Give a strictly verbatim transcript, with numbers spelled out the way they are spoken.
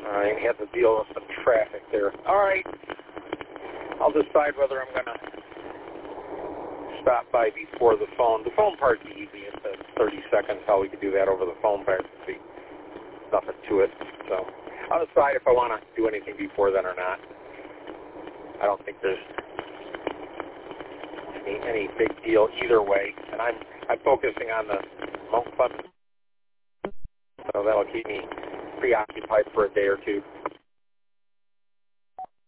I had to deal with some traffic there. All right. I'll decide whether I'm going to stop by before the phone. The phone part's easy. It's uh, thirty seconds how we could do that over the phone part. See, nothing to it. So I'll decide if I want to do anything before then or not. I don't think there's any, any big deal either way. And I'm I'm focusing on the Mount Clemens, so that'll keep me preoccupied for a day or two.